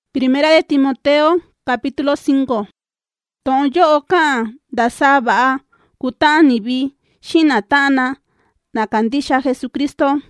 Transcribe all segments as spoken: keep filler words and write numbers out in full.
Primera de Timoteo, capítulo cinco. Ton yo ka dasaba kutani bi shinatana nakandisha Jesucristo.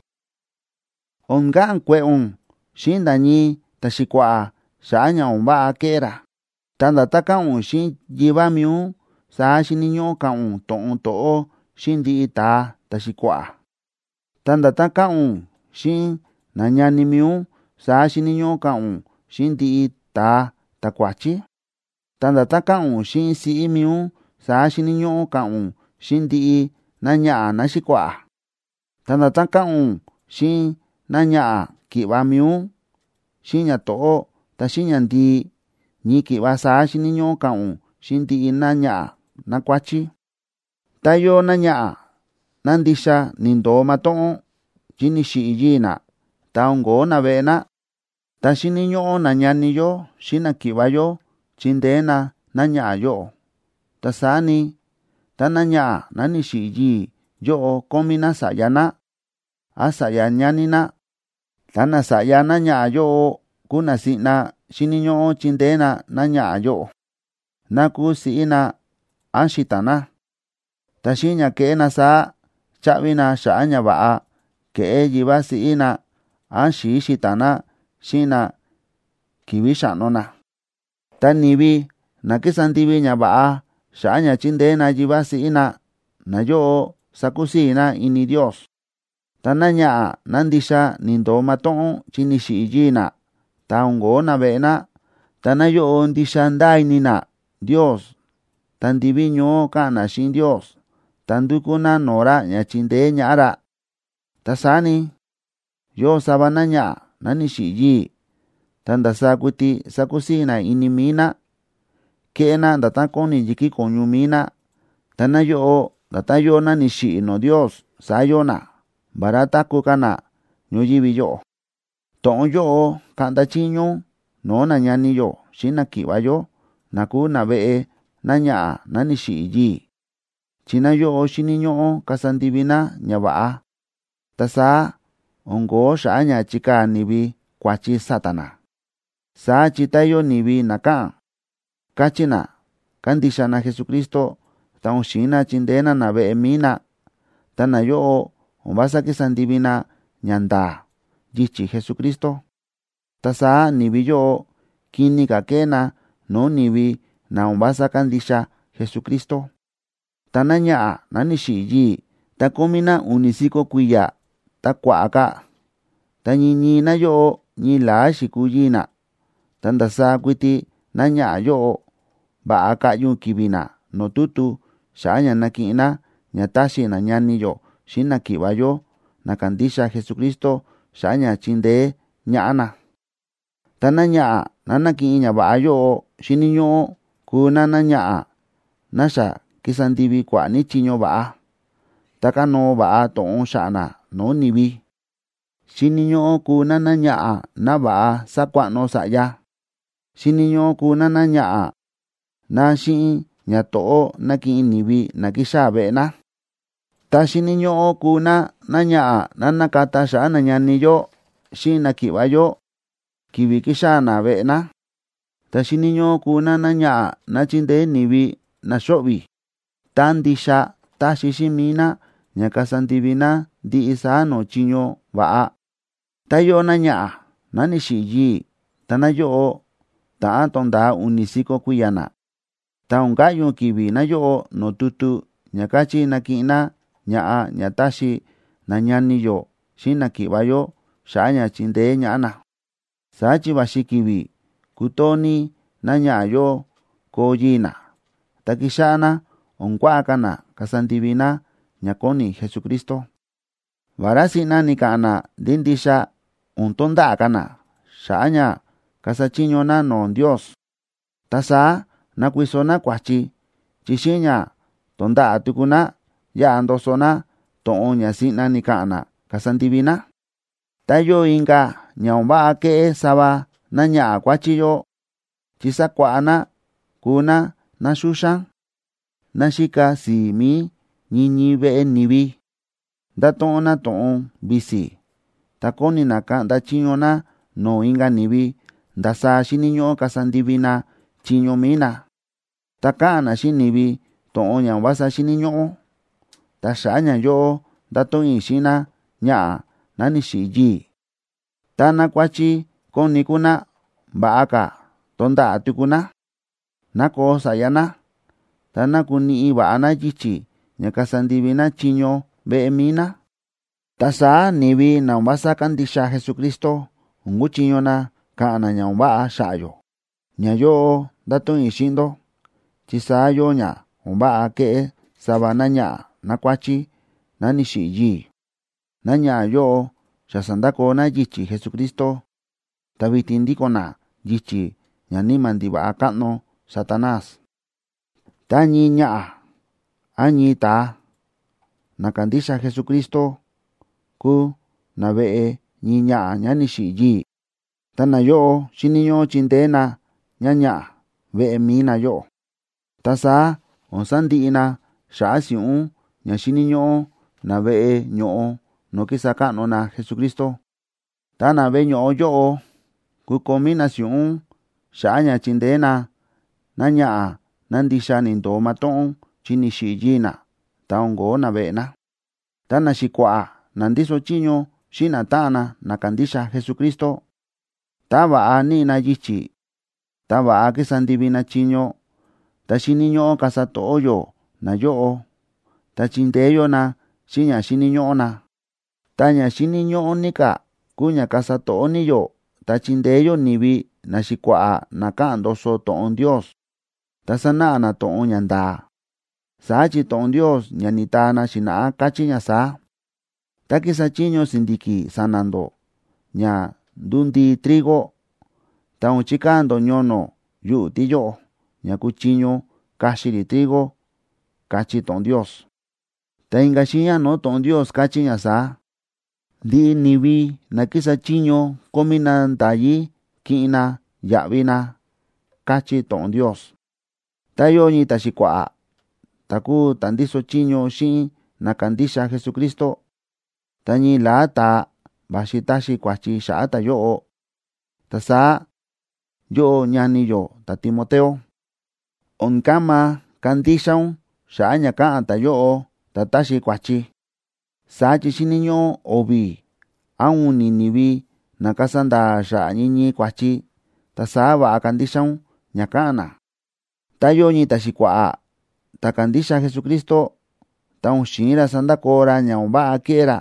Onga kweun shindani tashikwa shanya omba kera. Tanda taka un shin jiba miu sa shininyo ka un ton to shindi ita tashikwa. Tanda taka un shin nanyani miu sa shininyo ka un shindi ita takwachi. Tanda taka un shin si miu sa shininyo ka un shindi nanya nashikwa. Tanda taka un shin nanya kiba miu shinya to ta shinya ndi ni kiba sa shininyo ka un shindi nanya nakwachi. Tayo nanya nandisha nindo maton jini shi yina taongo na vena ta shininyo nanya niyo shina kiba yo chindena nanya yo ta sani ta nanya nani shi yi yo komina sayana asa nyanina tana saya nanya yo kuna sina shininyo chindena nanya yo naku sina anshitana tashinya kena sa chavina shaanya ba ke jiba sina anshi shitana shina kibisha nona tanibi nakisantibi nya ba shaanya chindena jiba sina na yo sakusina ini Dios. Tananya nandisha nindo maton chinishi yina taongo na vena tanayo ndisha ndai nina Dios tandiviño kana shin Dios tandukuna nora nya chinde nyara tasani yo sabananya nanishi yi tanda sakuti sakusina inimina kena datakoni yiki konyumina tanayo datayo nanishi no Dios sayona barata kukana ñuyivi yo ton yo kanda chiño no na ñani yo shina kiwa yo naku na ve'e nanya nani shi yi china yo shiniño kasandivina nya ba'a tasa ongo sha'anya chika nibi kwachi satana sa chitayo nibi naka kachina kandisha na Jesucristo taon shina chindena na ve'e mina tana yo umbasa kisandivina nyanda yichi Jesucristo tasa nibi yo kini kakena no nibi na umbasa kandisha Jesucristo tananya nani shi yi takomina unisiko kuya takwaka tanyinina yo nyila shikuyina tandasa kwiti nanya yo ba aka yun kibina no tutu shanya nakina nyatashi na nyani yo shina kiba yo nakandisha Jesucristo shanya chinde nyana tananya nanaki nya ba yo shininyo kunana nya nasha kisandibi kwa ni chinyo ba takano ba ton shana no nibi shininyo kunana nya na ba sakwa no saya shininyo kunana nya na shi nya to naki nibi nakisha bena tashininyo kuna nanya nanakata shana nyani yo shina kiba yo kibikisha na bena tashininyo kuna nanya na chinde nibi na shobi tandisha tashishimina nyakasandivina di isa no chinyo ba tayo nanya nani shi yi tanayo ta tonda unisiko kuyana taongayo kibi na yo no tutu nyakachi nakina nya nyatashi na nyani yo shina kiba yo shanya chinde nyana sachi bashikibi kutoni nanya yo koyina takishana onkwakana kasandivina nyakoni Jesucristo varasi nani kana dindisha untonda kana shanya kasachiño na non Dios tasa nakwisona kwachi chishinya tonda atukuna ya andosona to'onya sina ni kana kasandivina tayo inga nyaomba ke saba nanya kwachi yo chisakwana kuna nashushan nashika si mi nyinyi be nibi datona ton bisi takoni naka dachiñona no inga nibi ndasa xiniño kasandivina chiño mina. Takana xinivi to'on ña wasa xiniño. Ta xaña yo datoin xina ña nani xiyi. Tana kuachi koni kuna baaka tonda tukuna. Nako sayana. Tana kuni baana yichi ña kasandivina chiño ve'e mina. Tasa nivi na wasa kandisha Jesucristo ungu chiño na kaana ña waa xayo. Ña yo datoin xindo. Chisa yo ña umbaa ke'e sabana ña na kuachi nani xiyi. Na ña yo xasandako na yichi Jesucristo. Tavitin dikona yichi ña nima ndiva'a ka'no Satanás. Tañi ña añi ta na kandisha Jesucristo ku na ve'e ñi ña ñani xiyi. Tana yo xiniño chindena ña ña ve'e mina yo. Tasa onsandi'ina xa'a si'un ña xiniño na ve'e ño'o no kisa ka'no na Jesucristo. Tana ve'e ño'o yo kukomina si'un xa'a ña chindena na ña nandixa ni ndo mato'on chini xiyina taongo na ve'ena. Tana xikua'a nandiso chiño xina ta'ana na kandisha Jesucristo. Tava'a nina yichi. Tava'a kisandivina chiño. Ta xiniño kasato'yo na yo'o. Ta chindeyo na xiña xiniño na. Taña xiniño nika kuña kasato'o niyo. Ta chindeyo nivi na xikua'a na kaandoso to'on Dios. Ta sana'a na to'on ña ndaa. Sachi to'on Dios ña nitana xina'a kachi ña saa. Ta kisa chiño sindiki sanando ña ndundi trigo. Ta unchikando ñono yu tiyo ña kuchiño kaxiri trigo kachi to'on Dios. Ta inga xiña no to'on Dios kachi ña saa. Di nivi na kisa chiño komina ndayi ki'ina ya'vina kachi to'on Dios. Ta yo ñi ta xikua'a taku tandiso chiño xi'in na kandisha Jesucristo. Ta ñi laa ta vaxi taxi kuachi xa'a ta yo'o. Ta saa yo ñani yo ta Timoteo. Onkama kandixaun xa'a ña ka'an ta yo'o ta taxi kuachi. Sachi xiniño ovi aun ni nivi na kasanda xa'a ñiñi kuachi. Ta saa va'a kandixaun ña ka'ana. Ta yo ñi ta xikua'a ta kandisha Jesucristo. Ta unxira sandakora ña uva'a ke'era.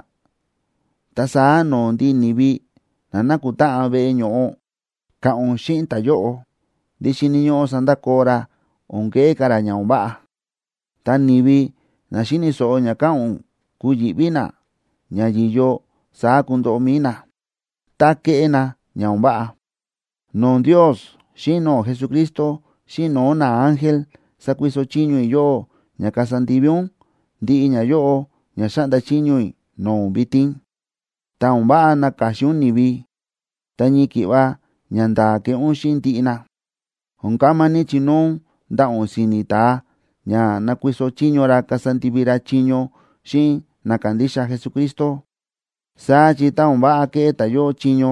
Ta saa no ndi nivi na nakuta'a ve'e ño'o ka'un xi'in ta yo'o. Di xiniño sandakora onke'ekara ña uva'a. Ta nivi na xiniso'o ña ka'un kuyi'vina ña yiyo saa kundo'o mina. Ta ke'ena ña uva'a. No Dios xino Jesucristo xino na ángel sakuiso chiñui yo ña kasandiviun ndi'i ña yo'o ña xa'nda chiñui no vitin. Ta uva'a na kaxiun nivi. Ta ñi ki'va ña ndaa ke'un xi'in ndi'ina. Onkama ni chinuun nda'un sini ta ña nakuiso chiñora kasandivira chiño xi'in na kandisha Jesucristo. Sachi ta uva'a ke'e ta yo chiño.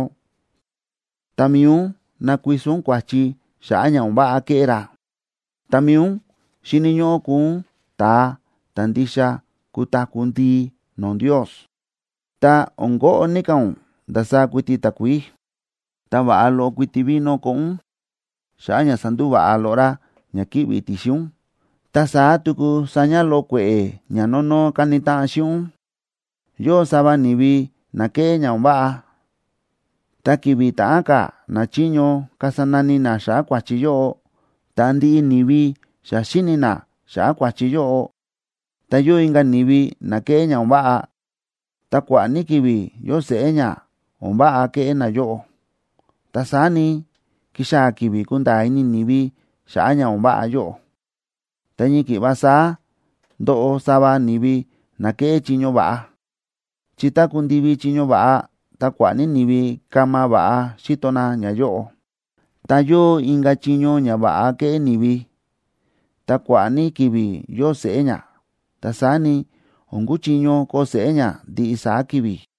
Tamiun nakuisun kuachi xa'a ña uva'a ke'era. Tamiun xiniño kun ta tandisha kutaku ndii non Dios. Ta ongo'o nikaun ndasa kuiti takui. Ta va'a lo kuiti vino ko'un xa'a ña sanduva'a lo'ra ña ki'vi tixiun. Ta saa tuku saña lo kue'e ña nono kanita'an xi'un. Yo sava nivi na ke'e ña uva'a. Ta kivi ta'anka na chiño kasananina xa'a kuachi yo'o. Ta ndi'i nivi xa xinina xa'a kuachi yo'o. Ta yo inga nivi na ke'e ña uva'a. Ta kua'a ni kivi yo se'e ña uva'a ke'e na yo'o. Ta sani kixaa kivi kundaa ini nivi xa'a ña uva'a yo'o. Ta ñi ki'va saa ndo'o sava nivi na ke'e chiño va'a. Chi ta kundivi chiño va'a ta kua'a ni nivi kama va'a xitona ña yo'o. Ta yo inga chiño ña va'a ke'e nivi. Ta kua'a ni kivi yo se'e ña. Ta sani ongu chiño ko se'e ña ndi'i saa kivi.